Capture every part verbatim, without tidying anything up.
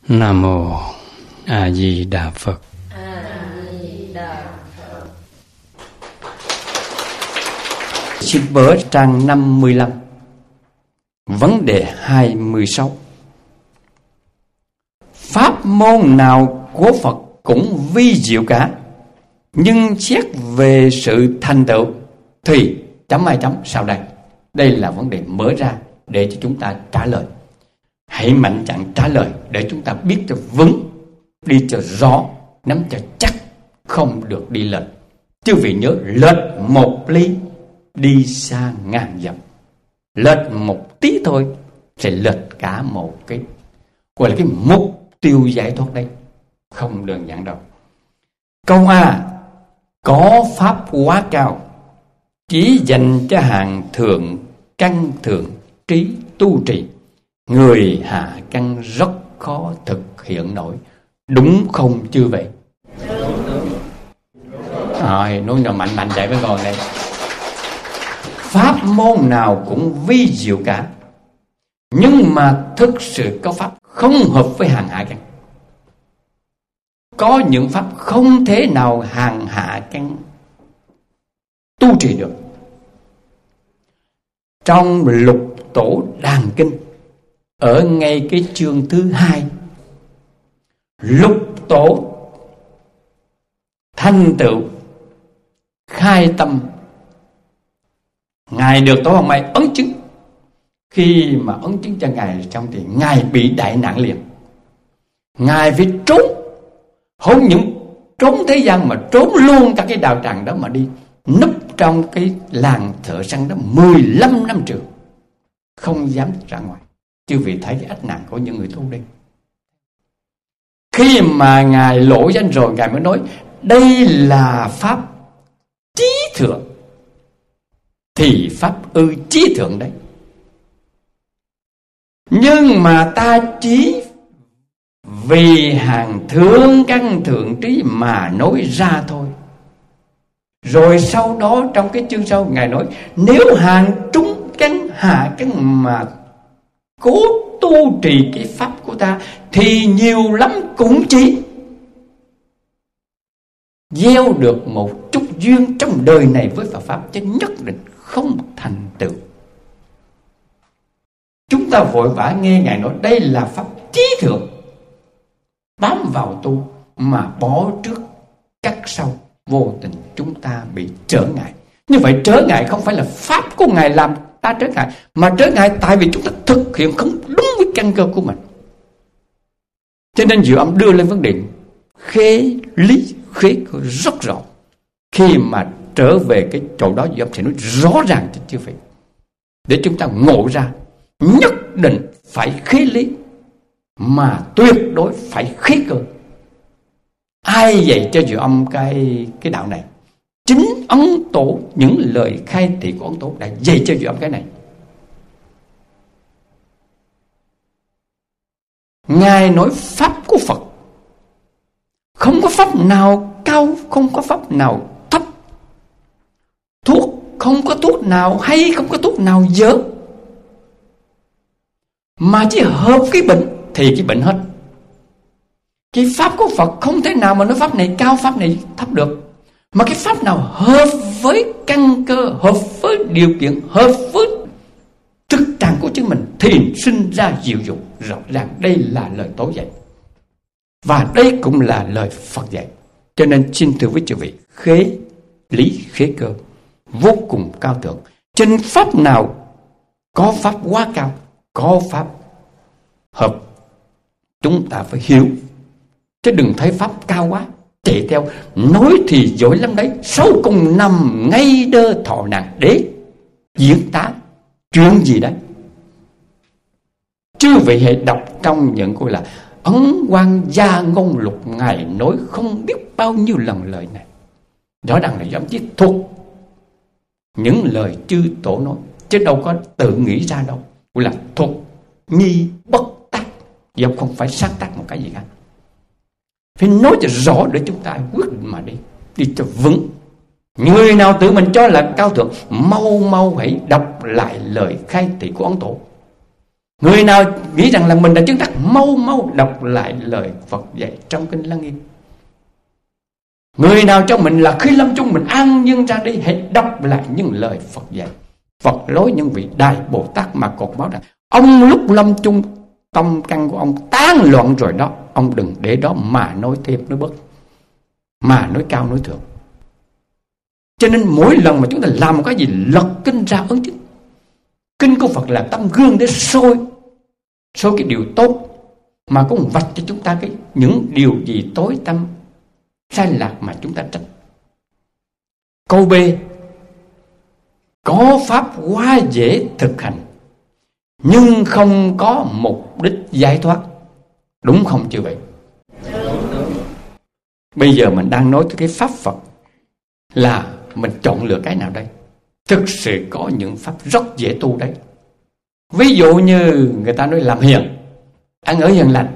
Nam mô A Di Đà Phật. A Di Đà Phật. Xin mở trang năm mươi lăm. Vấn đề hai mươi sáu. Pháp môn nào của Phật cũng vi diệu cả, nhưng xét về sự thành tựu thì chấm hai chấm sau đây. Đây là vấn đề mở ra để cho chúng ta trả lời. Hãy mạnh dạn trả lời để chúng ta biết cho vững, đi cho rõ, nắm cho chắc, không được đi lệch. Chứ vì nhớ, lệch một ly đi xa ngàn dặm, lệch một tí thôi sẽ lệch cả một cái, gọi là cái mục tiêu giải thoát đây. Không đơn giản đâu. Câu A: có pháp quá cao, chỉ dành cho hàng thượng căn thượng trí tu trì, người hạ căn rất khó thực hiện nổi. Đúng không chư vị? Rồi, nói nào mạnh mạnh dạy với con đây. Pháp môn nào cũng vi diệu cả, nhưng mà thực sự có pháp không hợp với hàng hạ căn. Có những pháp không thể nào hàng hạ căn tu trì được. Trong Lục Tổ Đàn Kinh, ở ngay cái chương thứ hai, Lục Tổ thành tựu khai tâm, Ngài được Tổ Hồng Mai ấn chứng. Khi mà ấn chứng cho Ngài xong thì Ngài bị đại nạn liền. Ngài phải trốn, không những trốn thế gian mà trốn luôn cả cái đạo tràng đó, mà đi núp trong cái làng thợ săn đó mười lăm năm trường, không dám ra ngoài. Chứ vì thấy cái ách nạn của những người tu đây. Khi mà Ngài lộ danh rồi, Ngài mới nói đây là pháp trí thượng, thì pháp ư trí thượng đấy. Nhưng mà ta chỉ vì hàng thượng căn thượng trí mà nói ra thôi. Rồi sau đó trong cái chương sau Ngài nói, nếu hàng trung căn hạ căn mà cố tu trì cái pháp của ta thì nhiều lắm cũng chỉ gieo được một chút duyên trong đời này với Phật pháp, chứ nhất định không thành tựu. Chúng ta vội vã nghe Ngài nói đây là pháp trí thượng, bám vào tu mà bỏ trước cắt sau, vô tình chúng ta bị trở ngại. Như vậy trở ngại không phải là pháp của Ngài làm ta trở ngại, mà trở ngại tại vì chúng ta thực hiện không đúng với căn cơ của mình. Cho nên Diệu Âm đưa lên vấn đề khế lý khế cơ rất rõ. Khi mà trở về cái chỗ đó, Diệu Âm sẽ nói rõ ràng cho chư vị, để chúng ta ngộ ra nhất định phải khế lý, mà tuyệt đối phải khế cơ. Ai dạy cho Diệu Âm cái cái đạo này? Chính Ấn Tổ, những lời khai thị của Ấn Tổ đã dạy cho Diệu Âm cái này. Ngài nói pháp của Phật không có pháp nào cao, không có pháp nào thấp. Thuốc không có thuốc nào hay, không có thuốc nào dở, mà chỉ hợp cái bệnh thì cái bệnh hết. Cái pháp của Phật không thể nào mà nói pháp này cao, pháp này thấp được, mà cái pháp nào hợp với căn cơ, hợp với điều kiện, hợp với thực trạng của chính mình thì sinh ra diệu dụng. Rõ ràng đây là lời Tổ dạy, và đây cũng là lời Phật dạy. Cho nên xin thưa với chư vị, khế lý khế cơ vô cùng cao thượng. Trên pháp nào có pháp quá cao, có pháp hợp, chúng ta phải hiểu, chứ đừng thấy pháp cao quá chạy theo. Nói thì giỏi lắm đấy, sau cùng nằm ngay đơ thọ nạn để diễn tả chuyện gì đấy. Chư vị hãy đọc trong những gọi là Ấn Quang Gia Ngôn Lục, Ngài nói không biết bao nhiêu lần lời này. Rõ ràng là giống chỉ thuộc những lời chư Tổ nói, chứ đâu có tự nghĩ ra đâu. Gọi là thuộc nhi bất tác, dòng không phải sáng tác một cái gì cả. Phải nói cho rõ để chúng ta quyết định mà đi, đi cho vững. Người nào tự mình cho là cao thượng, mau mau hãy đọc lại lời khai thị của Ấn Tổ. Người nào nghĩ rằng là mình đã chứng đắc, mau mau đọc lại lời Phật dạy trong kinh Lăng Nghiêm. Người nào trong mình là khi lâm chung mình an nhiên ra đi, hãy đọc lại những lời Phật dạy. Phật lối những vị Đại Bồ Tát mà cột báo rằng ông lúc lâm chung tâm căn của ông tán loạn rồi đó, ông đừng để đó mà nói thêm nói bớt, mà nói cao nói thượng. Cho nên mỗi lần mà chúng ta làm một cái gì lật kinh ra ứng chứng. Kinh của Phật là tấm gương để soi soi cái điều tốt, mà cũng vạch cho chúng ta cái những điều gì tối tăm sai lạc mà chúng ta tránh. Câu B, có pháp quá dễ thực hành nhưng không có mục đích giải thoát, đúng không chư vị? Bây giờ mình đang nói tới cái pháp Phật, là mình chọn lựa cái nào đây? Thực sự có những pháp rất dễ tu đấy. Ví dụ như người ta nói làm hiền, ăn ở hiền lành.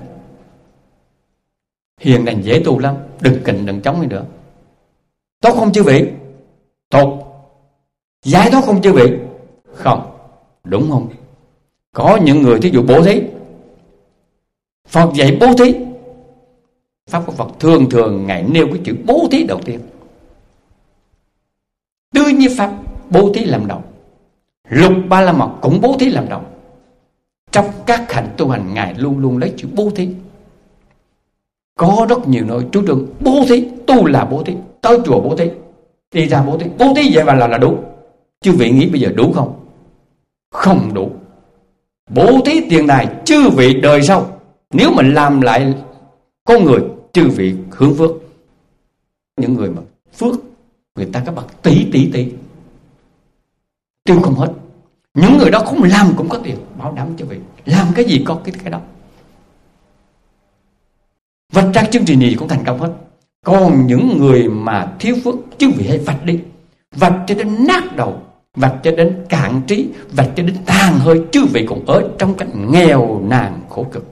Hiền lành dễ tu lắm, đừng kình đừng chống nữa. Tốt không chư vị? Tốt. Giải thoát không chư vị? Không. Đúng không? Có những người thí dụ bố thí, Phật dạy bố thí. Pháp của Phật thường thường Ngài nêu cái chữ bố thí đầu tiên. Tư Nhi Pháp bố thí làm đầu, Lục Ba La Mật cũng bố thí làm đầu. Trong các hạnh tu hành Ngài luôn luôn lấy chữ bố thí. Có rất nhiều nơi chú trọng bố thí, tu là bố thí, tới chùa bố thí, đi ra bố thí. Bố thí vậy mà là, là đủ. Chư vị nghĩ bây giờ đủ không? Không đủ. Bố thí tiền này chư vị đời sau, nếu mà làm lại con người, chư vị hưởng phước. Những người mà phước người ta các bậc tỷ tỷ tỷ tiêu không hết. Những người đó không làm cũng có tiền, bảo đảm chư vị. Làm cái gì có cái cái đó. Vạch ra chương trình gì cũng thành công hết. Còn những người mà thiếu phước, chư vị hãy vạch đi. Vạch cho đến nát đầu, vạch cho đến cạn trí, vạch cho đến tàn hơi. Chư vị cũng ở trong cảnh nghèo nàn khổ cực.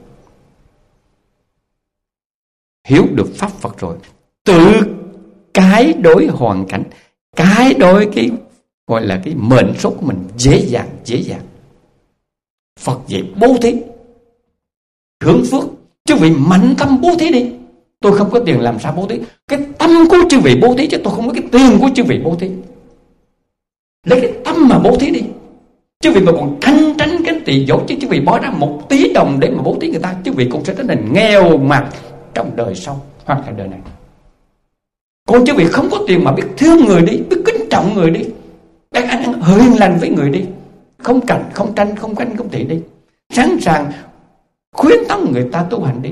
Hiểu được pháp Phật rồi, tự cái đối hoàn cảnh, cái đối cái gọi là cái mệnh số của mình dễ dàng dễ dàng. Phật dạy bố thí, hưởng phước, chư vị mạnh tâm bố thí đi. Tôi không có tiền làm sao bố thí? Cái tâm của chư vị bố thí, chứ tôi không có cái tiền của chư vị bố thí. Lấy cái tâm mà bố thí đi. Chư vị mà còn tranh tranh cái tỷ dỗ, chứ chư vị bỏ ra một tí đồng để mà bố thí người ta, chư vị cũng sẽ trở nên nghèo mạt trong đời sau hoặc là đời này. Còn chư vị không có tiền mà biết thương người đi, biết kính trọng người đi, đang ăn ăn hiền lành với người đi, không cạnh, không tranh, không canh, không tị đi, sẵn sàng khuyến tấn người ta tu hành đi.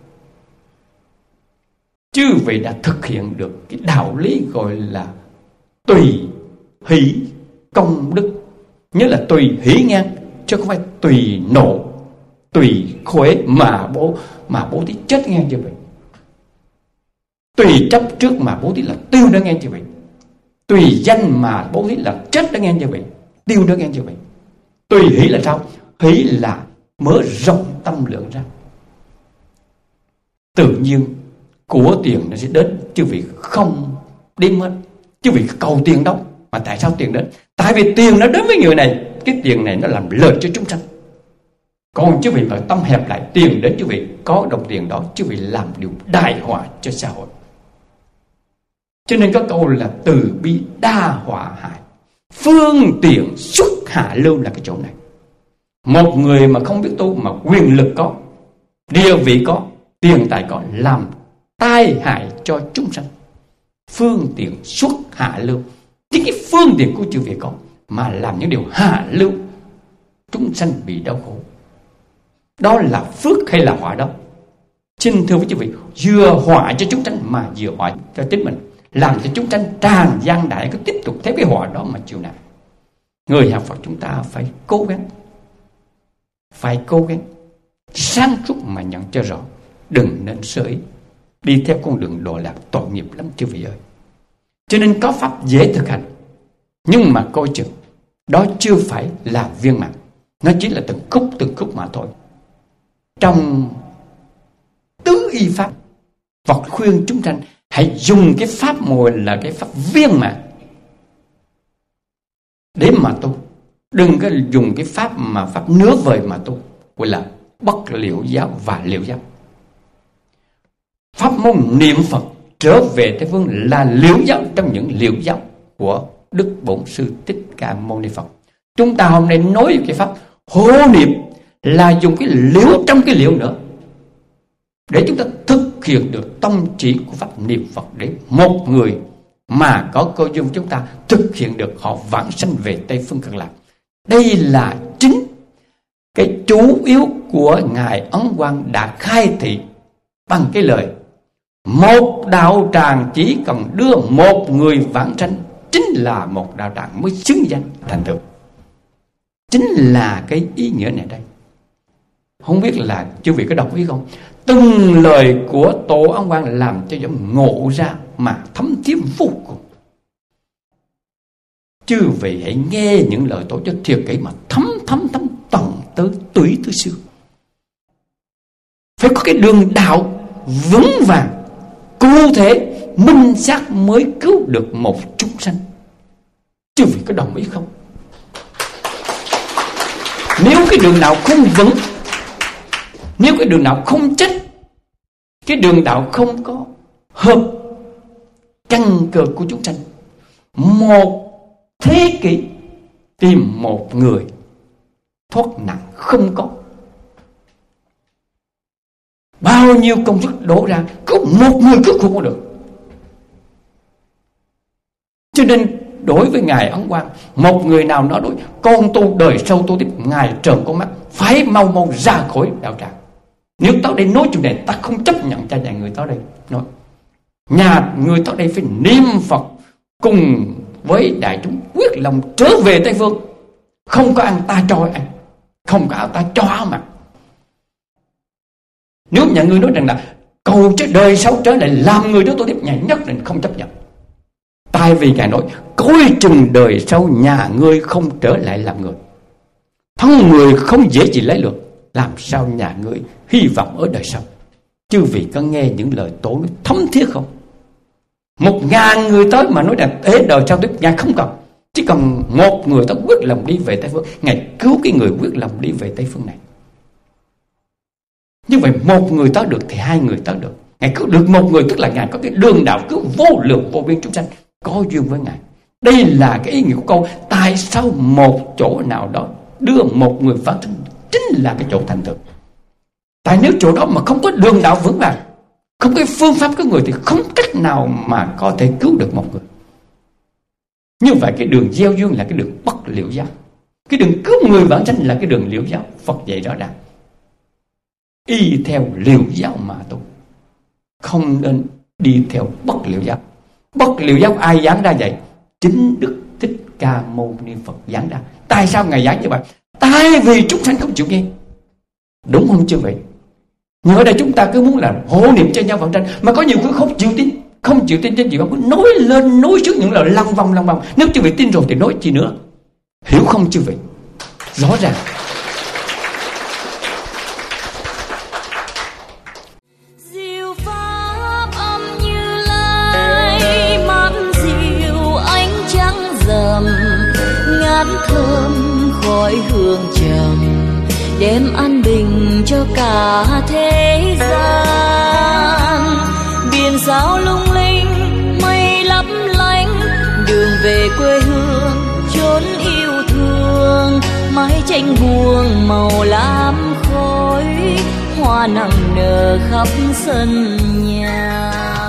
Chư vị đã thực hiện được cái đạo lý gọi là tùy hỷ công đức. Nhớ là tùy hỷ ngang, chứ không phải tùy nộ, tùy khuế mà bố mà bố thí chết ngang chư vị. Tùy chấp trước mà bố thí là tiêu đó ngang chư vị. Tùy danh mà bố thí là chết đó ngang chư vị, tiêu đó ngang chư vị. Tùy hỷ là sao? Hỷ là mở rộng tâm lượng ra. Tự nhiên của tiền nó sẽ đến, chư vị không đếm hết. Chư vị cầu tiền đâu. Mà tại sao tiền đến? Tại vì tiền nó đến với người này, cái tiền này nó làm lợi cho chúng sanh. Còn chư vị mà tâm hẹp lại, tiền đến chư vị có đồng tiền đó, chư vị làm điều đại họa cho xã hội. Cho nên có câu là từ bi đa họa hại, phương tiện xuất hạ lưu là cái chỗ này. Một người mà không biết tu, mà quyền lực có, địa vị có, tiền tài có, làm tai hại cho chúng sanh. Phương tiện xuất hạ lưu, chính cái phương tiện của chư vị có mà làm những điều hạ lưu, chúng sanh bị đau khổ. Đó là phước hay là họa đó? Xin thưa với chư vị, vừa họa cho chúng sanh mà vừa họa cho chính mình, làm cho chúng sanh tràn gian đại, cứ tiếp tục theo cái họa đó mà chịu nạn. Người học Phật chúng ta phải cố gắng, phải cố gắng sáng suốt mà nhận cho rõ, đừng nên sơ ý đi theo con đường đọa lạc tội nghiệp lắm chư vị ơi. Cho nên có pháp dễ thực hành, nhưng mà coi chừng đó chưa phải là viên mãn, nó chỉ là từng khúc từng khúc mà thôi. Trong tứ y pháp, Phật khuyên chúng sanh hãy dùng cái pháp mồi là cái pháp viên mãn để mà tu, đừng có dùng cái pháp mà pháp nửa vời mà tu. gọi là bất liễu giáo và liễu giáo. Pháp môn niệm Phật trở về Tây Phương là liễu giáo trong những liễu giáo của Đức Bổn Sư Thích Ca Mâu Ni Phật. Chúng ta hôm nay nói cái pháp hộ niệm là dùng cái liễu trong cái liễu nữa, để chúng ta thực hiện được tông chỉ của pháp niệm Phật, để một người mà có cơ duyên chúng ta thực hiện được, họ vãng sanh về Tây Phương Cực Lạc. Đây là chính cái chủ yếu của Ngài Ấn Quang đã khai thị bằng cái lời: một đạo tràng chỉ cần đưa một người vãng sanh, chính là một đạo tràng mới xứng danh thành tựu. Chính là cái ý nghĩa này đây. Không biết là chư vị có đọc biết không? Từng lời của Tổ Ấn Quang làm cho giống ngộ ra mà thấm thía vô cùng. Chư vị hãy nghe những lời Tổ cho thiệt kỹ mà thấm thấm thấm tận tới tủy tới xương. Phải có cái đường đạo vững vàng, cụ thể, minh xác mới cứu được một chúng sanh. Chư vị có đồng ý không? Nếu cái đường đạo không vững, nếu cái đường đạo không chắc, cái đường đạo không có hợp căn cơ của chúng sanh, một thế kỷ tìm một người thoát nạn không có. Bao nhiêu công sức đổ ra, cứu một người cứu không có được. Cho nên đối với Ngài Ấn Quang, một người nào nói đối con tu đời sau tu tiếp, Ngài trợn con mắt, phải mau mau ra khỏi đạo tràng. Nếu tao đây nói chuyện này, ta không chấp nhận cho nhà người tao đây nói. Nhà người tao đây phải niệm Phật cùng với đại chúng quyết lòng trở về Tây Phương. Không có ăn ta cho ăn, không có áo ta cho áo mặc. Nếu nhà người nói rằng là cầu cho đời sau trở lại làm người đó tôi tiếp, nhà nhất định không chấp nhận. Tại vì Ngài nói coi chừng đời sau nhà ngươi không trở lại làm người. Thân người không dễ gì lấy được, làm sao nhà ngươi hy vọng ở đời sau. Chư vị có nghe những lời Tổ nói thấm thiết không? Một ngàn người tới mà nói rằng thế đời sau tiếp, Ngài không cần. Chỉ cần một người tới quyết lòng đi về Tây Phương, Ngài cứu cái người quyết lòng đi về Tây Phương này. Như vậy một người tới được thì hai người tới được. Ngài cứu được một người, tức là Ngài có cái đường đạo cứu vô lượng vô biên chúng sanh có duyên với Ngài. Đây là cái ý nghĩa của câu tại sao một chỗ nào đó đưa một người vãng sanh, chính là cái chỗ thành tựu. Tại nếu chỗ đó mà không có đường đạo vững vàng, không có phương pháp của người, thì không cách nào mà có thể cứu được một người. Như vậy cái đường gieo duyên là cái đường bất liễu giáo, cái đường cứu người vãng sanh là cái đường liễu giáo. Phật dạy rõ ràng y theo liễu giáo mà tu, không nên đi theo bất liễu giáo. Bất liễu giáo ai giảng ra vậy? Chính Đức Thích Ca Mâu Ni Phật giảng ra. Tại sao Ngài giảng như vậy? Tại vì chúng sanh không chịu nghe. Đúng không chứ vậy? Nhưng ở đây chúng ta cứ muốn là hộ niệm cho nhau vãng sanh, mà có nhiều người không chịu tin, không chịu tin trên gì, không cứ nói lên nói trước những lời lăng vòng lăng vòng. Nếu chư vị tin rồi thì nói gì nữa? Hiểu không chư vị? Rõ ràng. Diệu pháp âm Như Lai, mát dịu ánh trắng rằm, ngát thơm khói hương trầm, đem an bình cho cả thế gian. Biển sao lung linh, mây lấp lánh, đường về quê hương chốn yêu thương. Mái tranh buông màu lam khói, hoa nặng nở khắp sân nhà.